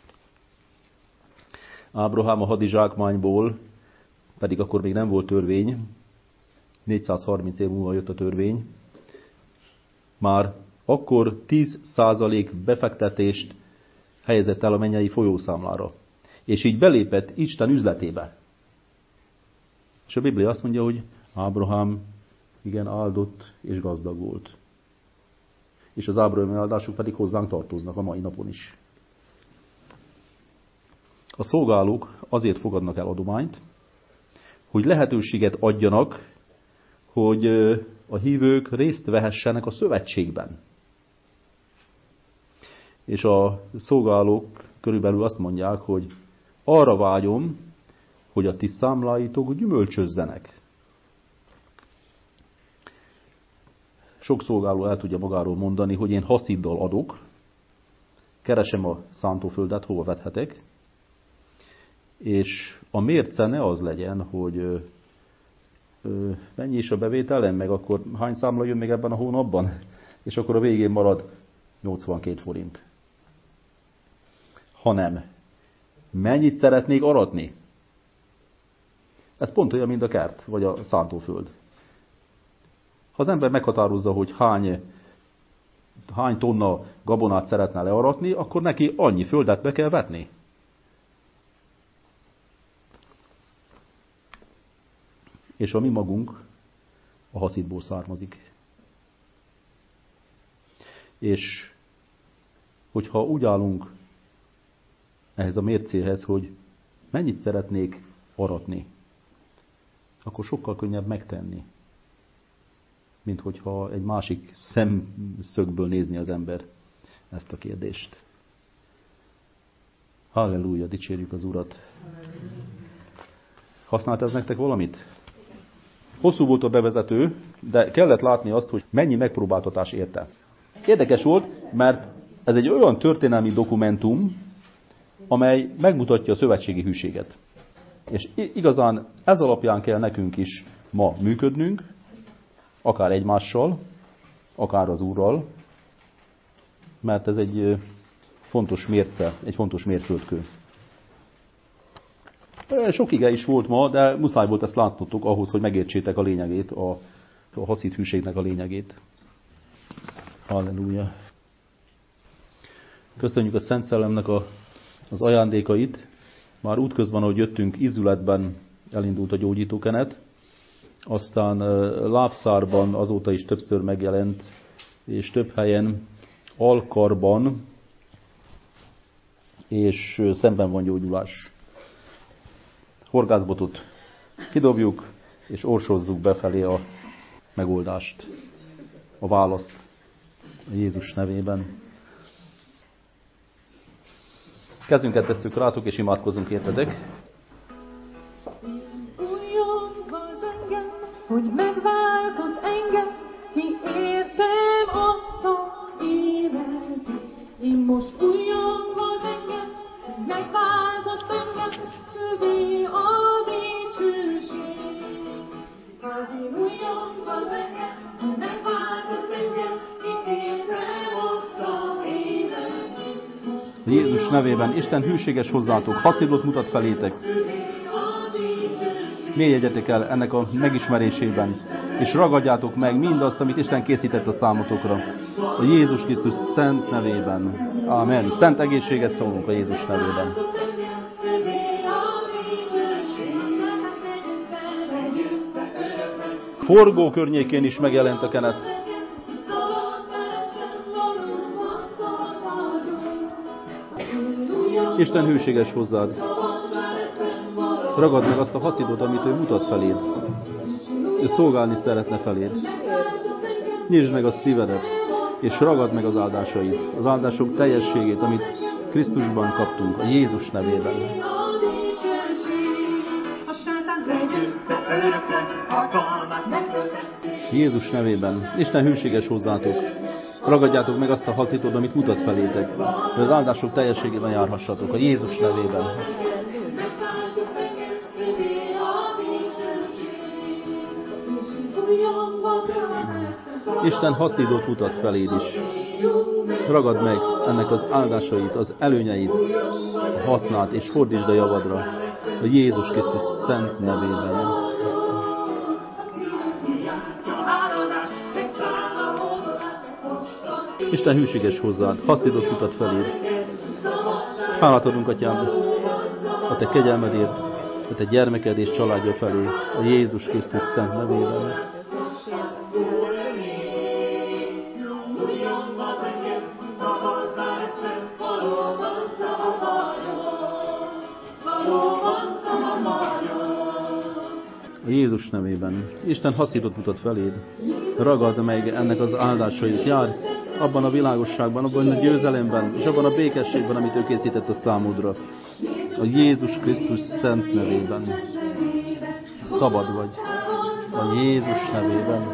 Ábrahám a hadizsákmányból, pedig akkor még nem volt törvény, négyszázharminc év múlva jött a törvény, már akkor tíz százalék befektetést helyezett el a mennyei folyószámlára. És így belépett Isten üzletébe. És a Biblia azt mondja, hogy Ábrahám igen áldott és gazdag volt. És az ábrahámi áldások pedig hozzánk tartoznak a mai napon is. A szolgálók azért fogadnak el adományt, hogy lehetőséget adjanak, hogy a hívők részt vehessenek a szövetségben. És a szolgálók körülbelül azt mondják, hogy arra vágyom, hogy a ti számláitok gyümölcsözzenek. Sok szolgáló el tudja magáról mondani, hogy én hasziddal adok, keresem a szántóföldet, hova vethetek, és a mérce ne az legyen, hogy ö, ö, mennyi is a bevételem, meg akkor hány számla jön még ebben a hónapban, és akkor a végén marad nyolcvankét forint. Hanem mennyit szeretnék aratni? Ez pont olyan, mint a kert, vagy a szántóföld. Ha az ember meghatározza, hogy hány, hány tonna gabonát szeretne learatni, akkor neki annyi földet be kell vetni. És a mi magunk a haszidból származik. És hogyha úgy állunk ehhez a mércéhez, hogy mennyit szeretnék aratni, akkor sokkal könnyebb megtenni, mint hogyha egy másik szemszögből nézni az ember ezt a kérdést. Halleluja, dicsérjük az Urat. Használt ez nektek valamit? Hosszú volt a bevezető, de kellett látni azt, hogy mennyi megpróbáltatás érte. Érdekes volt, mert ez egy olyan történelmi dokumentum, amely megmutatja a szövetségi hűséget. És igazán ez alapján kell nekünk is ma működnünk, akár egymással, akár az Úrral, mert ez egy fontos mérce, egy fontos mérföldkő. Sok ige is volt ma, de muszáj volt ezt látnotok ahhoz, hogy megértsétek a lényegét, a, a haszid hűségnek a lényegét. Halleluja! Köszönjük a Szent Szellemnek a, az ajándékait. Már útközben, ahogy jöttünk, ízületben elindult a gyógyítókenet. Aztán lábszárban azóta is többször megjelent, és több helyen alkarban, és szemben van gyógyulás. Horgászbotot kidobjuk, és orsozzuk befelé a megoldást, a választ a Jézus nevében. Kezünket tesszük rátok, és imádkozunk értetek. Hogy megváltott engem, ki értem adta életet. Én most újjongva engem, megváltott engem, övé a dicsőség. Az én újjongva engem, megváltott engem, ki értem adta életet. Jézus nevében Isten hűséges hozzátok, haszidot mutat felétek. Mélyedjetek el ennek a megismerésében, és ragadjátok meg mindazt, amit Isten készített a számotokra. A Jézus Krisztus szent nevében. Amen. Szent egészséget szólunk a Jézus nevében. Forgó környékén is megjelent a kenet. Isten hűséges hozzád. Ragad meg azt a haszidot, amit ő mutat feléd. Ő szolgálni szeretne feléd. Nyisd meg a szívedet, és ragad meg az áldásait. Az áldások teljességét, amit Krisztusban kaptunk, a Jézus nevében. Jézus nevében. Isten hűséges hozzátok. Ragadjátok meg azt a haszidot, amit mutat felétek, hogy az áldások teljességében járhassatok, a Jézus nevében. Isten haszidot mutat feléd is. Ragad meg ennek az áldásait, az előnyeit, használd és fordítsd a javadra a Jézus Krisztus szent nevében. Isten hűséges hozzád, haszidott mutat feléd. Hálát adunk, Atyám, a Te kegyelmedért, a Te gyermeked és családja felé, a Jézus Krisztus szent nevében. A Jézus nevében. Isten haszidot mutat feléd. Ragad meg ennek az áldásait. Járj abban a világosságban, abban a győzelemben, és abban a békességben, amit ő készített a számodra. A Jézus Krisztus szent nevében. Szabad vagy. A Jézus nevében.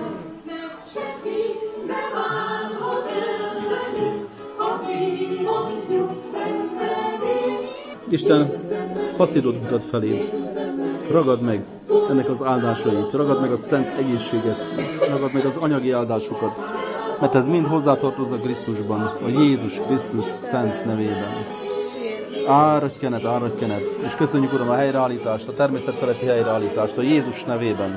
Isten haszidot mutat feléd. Ragad meg ennek az áldásait, ragad meg a szent egészséget, ragad meg az anyagi áldásokat, mert ez mind hozzátartoznak Krisztusban, a Jézus Krisztus szent nevében. Áradj kenet, áradj kenet, és köszönjük, Uram, a helyreállítást, a természet feletti helyreállítást, a Jézus nevében.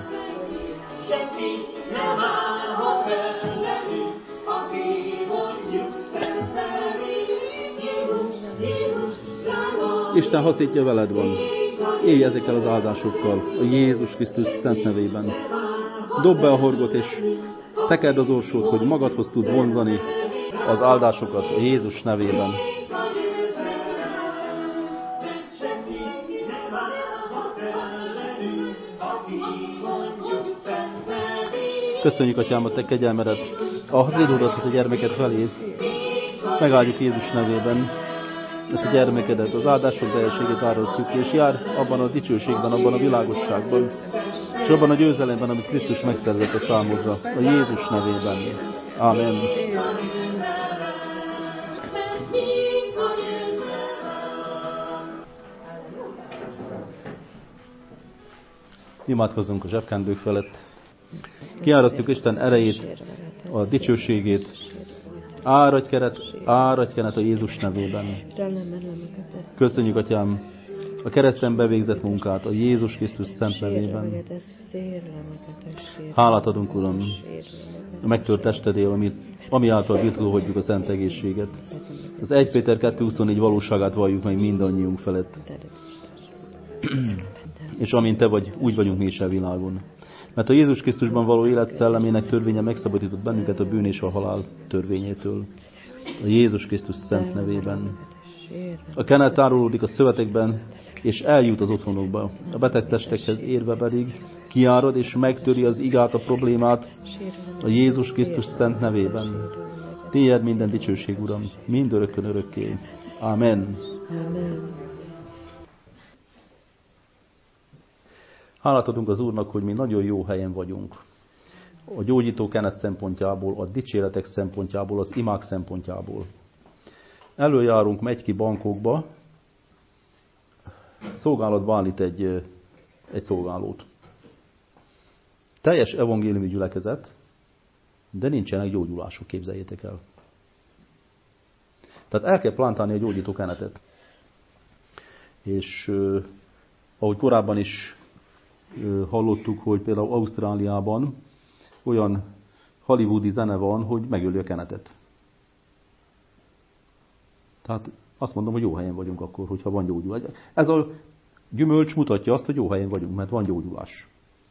Isten haszítja veled van. Élj ezekkel az áldásokkal a Jézus Krisztus szent nevében. Dobd be a horgot, és tekerd az orsót, hogy magadhoz tud vonzani az áldásokat a Jézus nevében. Köszönjük, Atyám, a Te kegyelmedet, a haszítódat a gyermeket felé. Megáldjuk Jézus nevében a Te gyermekedet, az áldások teljességét árasztjuk, és jár abban a dicsőségben, abban a világosságban, és abban a győzelemben, amit Krisztus megszerzett a számodra, a Jézus nevében. Ámen. Imádkozzunk a zsebkendők felett. Kiárasztjuk Isten erejét, a dicsőségét. Áradj kenet, áradj kenet a Jézus nevében. Köszönjük, Atyám, a kereszten bevégzett munkát a Jézus Krisztus szent nevében. Hálát adunk, Uram, a megtört testedél, amit, ami által birtokolhatjuk a szent egészséget. Az egy Péter kettő huszonnégy valóságát valljuk meg mindannyiunk felett. És amint Te vagy, úgy vagyunk mi is a világon. Mert a Jézus Krisztusban való élet szellemének törvénye megszabadított bennünket a bűn és a halál törvényétől. A Jézus Krisztus szent nevében. A kenet tárolódik a szövetekben, és eljut az otthonokba. A beteg testekhez érve pedig kiárad és megtöri az igát, a problémát a Jézus Krisztus szent nevében. Tiéd minden dicsőség, Uram, mindörökkön örökké. Amen. Amen. Hálát adunk az Úrnak, hogy mi nagyon jó helyen vagyunk. A gyógyító kenet szempontjából, a dicséretek szempontjából, az imák szempontjából. Előjárunk, megy ki bankokba, szolgálatba állít egy, egy szolgálót. Teljes evangéliumi gyülekezet, de nincsenek gyógyulások, képzeljétek el. Tehát el kell plantálni a gyógyító kenetet. És eh, ahogy korábban is hallottuk, hogy például Ausztráliában olyan hollywoodi zene van, hogy megöli a kenetet. Tehát azt mondom, hogy jó helyen vagyunk akkor, hogyha van gyógyulás. Ez a gyümölcs mutatja azt, hogy jó helyen vagyunk, mert van gyógyulás.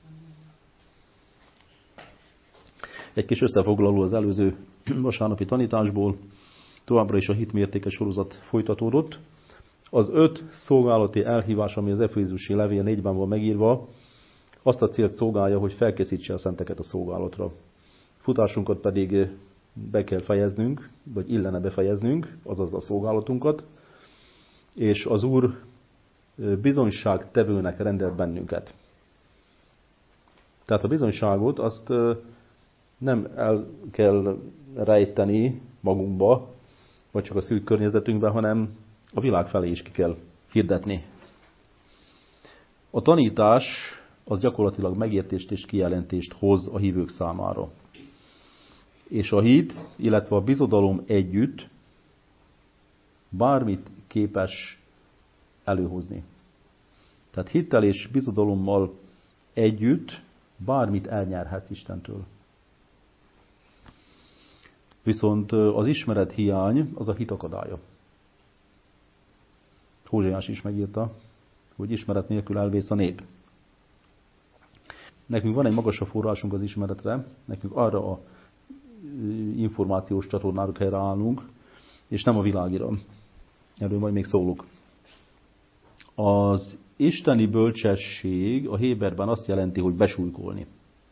Egy kis összefoglaló az előző vasárnapi tanításból. Továbbra is a hitmértéke sorozat folytatódott. Az öt szolgálati elhívás, ami az Efézusi levél négyben van megírva, azt a célt szolgálja, hogy felkészítse a szenteket a szolgálatra. Futásunkat pedig be kell fejeznünk, vagy illene befejeznünk, azaz a szolgálatunkat, és az Úr bizonyságtevőnek rendelt bennünket. Tehát a bizonyságot azt nem el kell rejteni magunkba, vagy csak a szűk környezetünkben, hanem a világ felé is ki kell hirdetni. A tanítás az gyakorlatilag megértést és kijelentést hoz a hívők számára. És a hit, illetve a bizodalom együtt bármit képes előhozni. Tehát hittel és bizodalommal együtt bármit elnyerhetsz Istentől. Viszont az ismeret hiány az a hit akadálya. Hózsiás is megírta, hogy ismeret nélkül elvész a nép. Nekünk van egy magasabb forrásunk az ismeretre, nekünk arra a információs csatornára kell ráállnunk, és nem a világira. Erről majd még szólok. Az isteni bölcsesség a héberben azt jelenti, hogy besújkolni.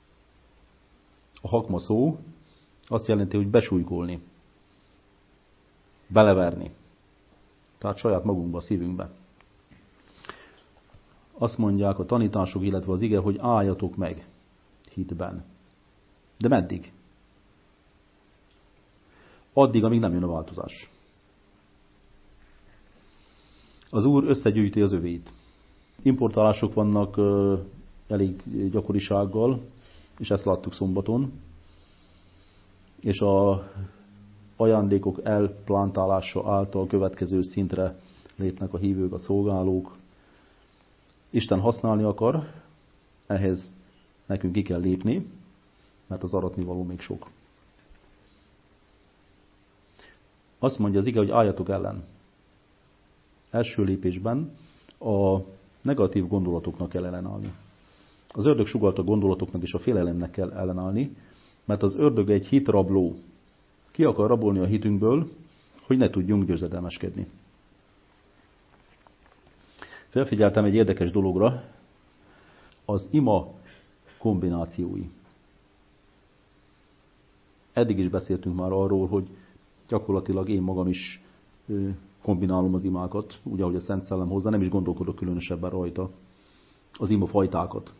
A hakma szó azt jelenti, hogy besújkolni. Beleverni. Tehát saját magunkba, a szívünkbe. Azt mondják a tanítások, illetve az ige, hogy álljatok meg hitben. De meddig? Addig, amíg nem jön a változás. Az Úr összegyűjti az övéit. Importálások vannak uh, elég gyakorisággal, és ezt láttuk szombaton. És a ajándékok elplantálása által következő szintre lépnek a hívők, a szolgálók. Isten használni akar, ehhez nekünk ki kell lépni, mert az aratnivaló még sok. Azt mondja az ige, hogy álljatok ellen. Első lépésben a negatív gondolatoknak kell ellenállni. Az ördög sugallta gondolatoknak és a félelemnek kell ellenállni, mert az ördög egy hitrabló. Ki akar rabolni a hitünkből, hogy ne tudjunk győzedelmeskedni. Felfigyeltem egy érdekes dologra, az ima kombinációi. Eddig is beszéltünk már arról, hogy gyakorlatilag én magam is kombinálom az imákat, úgy, ahogy a Szent Szellem hozzá, nem is gondolkodok különösebben rajta, az ima fajtákat.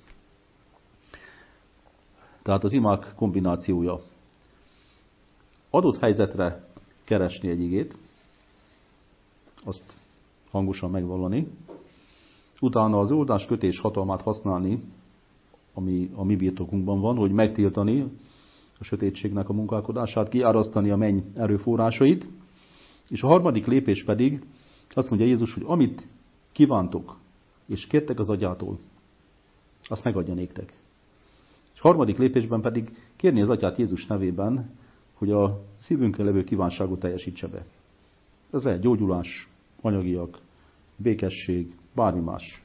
Tehát az imák kombinációja. Adott helyzetre keresni egy igét, azt hangosan megvallani, utána az oldás kötés hatalmát használni, ami a mi birtokunkban van, hogy megtiltani a sötétségnek a munkálkodását, kiárasztani a menny erőforrásait, és a harmadik lépés pedig azt mondja Jézus, hogy amit kívántok, és kértek az atyától, azt megadja néktek. És a harmadik lépésben pedig kérni az atyát Jézus nevében, hogy a szívünkkel levő kívánságot teljesítse be. Ez lehet gyógyulás, anyagiak, békesség, bármi más.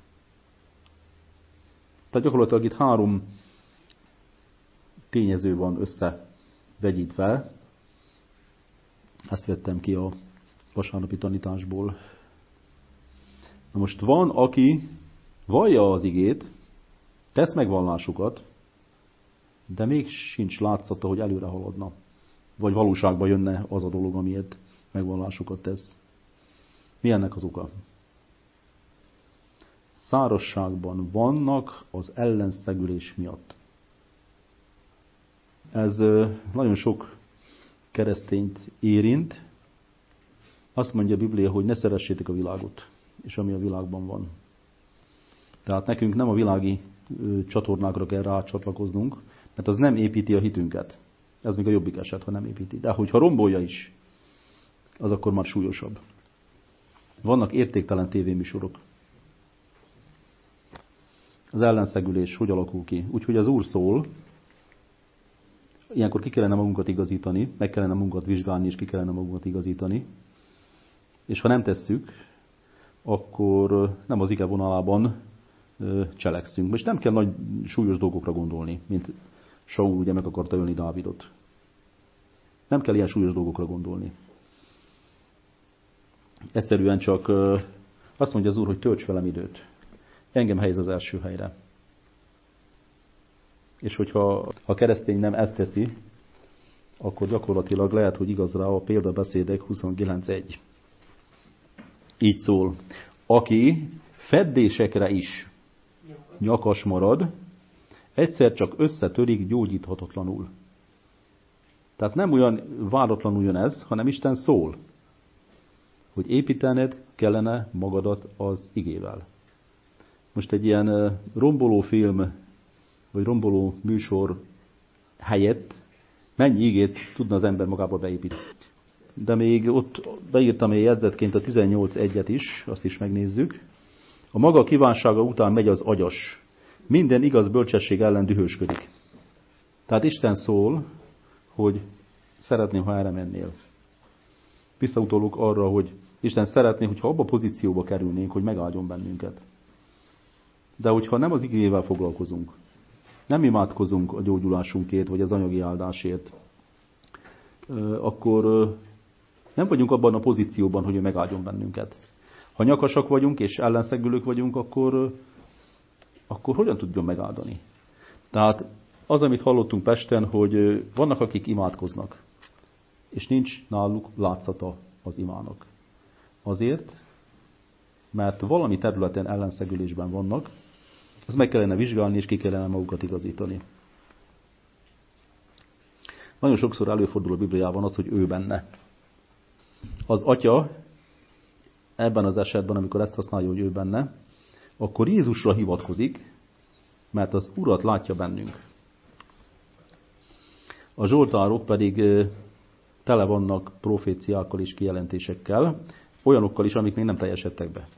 Tehát gyakorlatilag itt három tényező van összevegyítve. Ezt vettem ki a vasárnapi tanításból. Na most van, aki vallja az igét, tesz megvallásukat, de még sincs látszata, hogy előre haladna. Vagy valóságban jönne az a dolog, amiért megvallásukat tesz. Mi ennek az oka? Szárazságban vannak az ellenszegülés miatt. Ez nagyon sok keresztényt érint. Azt mondja a Biblia, hogy ne szeressétek a világot, és ami a világban van. Tehát nekünk nem a világi csatornákra kell rácsatlakoznunk, mert az nem építi a hitünket. Ez még a jobbik eset, ha nem építi. De hogyha rombolja is, az akkor már súlyosabb. Vannak értéktelen tévéműsorok. Az ellenszegülés hogy alakul ki? Úgyhogy az Úr szól, ilyenkor ki kellene magunkat igazítani, meg kellene magunkat vizsgálni, és ki kellene magunkat igazítani. És ha nem tesszük, akkor nem az ige vonalában cselekszünk. Most nem kell nagy súlyos dolgokra gondolni, mint Saul ugye meg akarta ölni Dávidot. Nem kell ilyen súlyos dolgokra gondolni. Egyszerűen csak azt mondja az Úr, hogy tölts velem időt. Engem helyez az első helyre. És hogyha a keresztény nem ezt teszi, akkor gyakorlatilag lehet, hogy igaz rá a példabeszédek huszonkilenc egy. Így szól. Aki feddésekre is nyakas marad, egyszer csak összetörik gyógyíthatatlanul. Tehát nem olyan váratlanul jön ez, hanem Isten szól, hogy építened kellene magadat az igével. Most egy ilyen romboló film, vagy romboló műsor helyett Mennyi igét tudna az ember magába beépíteni. De még ott beírtam egy jegyzetként a tizennyolc egyet is, azt is megnézzük. A maga kívánsága után megy az agyas. Minden igaz bölcsesség ellen dühösködik. Tehát Isten szól, hogy szeretném, ha erre mennél. Visszautolok arra, hogy Isten szeretné, hogyha abba a pozícióba kerülnénk, hogy megáldjon bennünket. De hogyha nem az igével foglalkozunk, nem imádkozunk a gyógyulásunkért, vagy az anyagi áldásért, akkor nem vagyunk abban a pozícióban, hogy ő megáldjon bennünket. Ha nyakasak vagyunk, és ellenszegülők vagyunk, akkor, akkor hogyan tudjon megáldani? Tehát az, amit hallottunk Pesten, hogy vannak, akik imádkoznak, és nincs náluk látszata az imának. Azért, mert valami területen ellenszegülésben vannak, az meg kellene vizsgálni, és ki kellene magukat igazítani. Nagyon sokszor előfordul a Bibliában az, hogy ő benne. Az atya ebben az esetben, amikor ezt használja, hogy ő benne, akkor Jézusra hivatkozik, mert az Urat látja bennünk. A zsoltárok pedig tele vannak proféciákkal és kijelentésekkel, olyanokkal is, amik még nem teljesedtek be.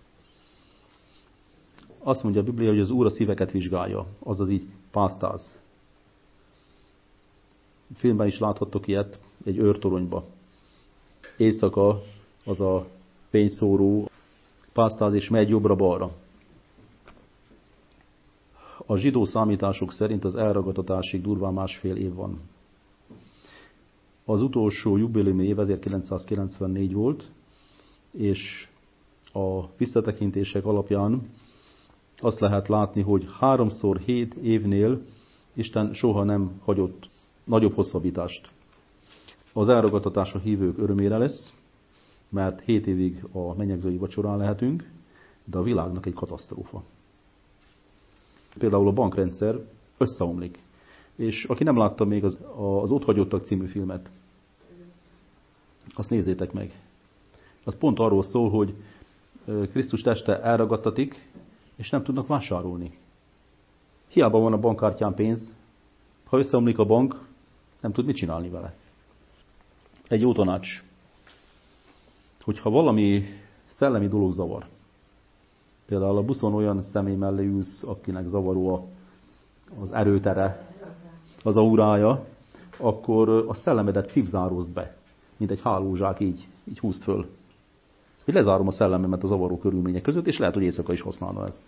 Azt mondja a Biblia, hogy az Úr a szíveket vizsgálja, azaz így pásztáz. Filmben is láthattok ilyet, egy őrtoronyba. Éjszaka az a fényszóró pásztáz és megy jobbra-balra. A zsidó számítások szerint az elragadtatásig durván másfél év van. Az utolsó jubileumi év ezerkilencszázkilencvennégy volt, és a visszatekintések alapján azt lehet látni, hogy háromszor hét évnél Isten soha nem hagyott nagyobb hosszabbítást. Az elragadtatás a hívők örömére lesz, mert hét évig a menyegzői vacsorán lehetünk, de a világnak egy katasztrófa. Például a bankrendszer összeomlik. És aki nem látta még az, az Ott hagyottak című filmet, azt nézzétek meg. Az pont arról szól, hogy Krisztus teste elragadtatik, és nem tudnak vásárolni. Hiába van a bankkártyán pénz, ha összeomlik a bank, nem tud mit csinálni vele. Egy jó tanács, hogyha valami szellemi dolog zavar, például a buszon olyan személy mellé ülsz, akinek zavaró az erőtere, az aurája, akkor a szellemedet cipzározd be, mint egy hálózsák, így, így húzd föl. Hogy lezárom a szellememet a zavaró körülmények között, és lehet, hogy éjszaka is használna ezt.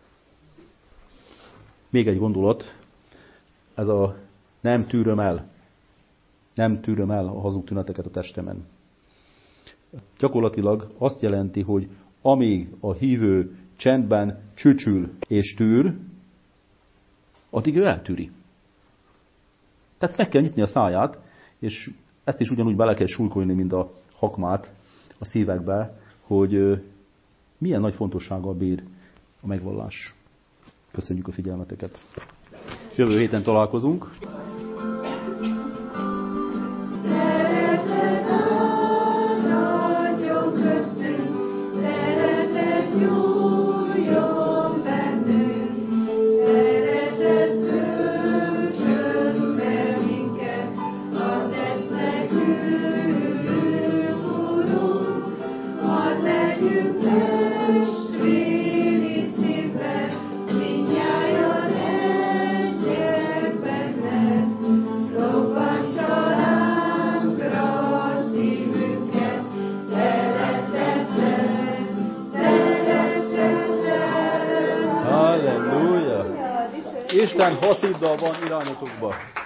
Még egy gondolat, ez a nem tűröm el, nem tűröm el a hazug tüneteket a testemen. Gyakorlatilag azt jelenti, hogy amíg a hívő csendben csücsül és tűr, addig ő eltűri. Tehát meg kell nyitni a száját, és ezt is ugyanúgy bele kell sulkolni, mint a hakmát a szívekbe, hogy milyen nagy fontossággal bír a megvallás. Köszönjük a figyelmeteket. Jövő héten találkozunk. Isten hasziddal van irányotokba.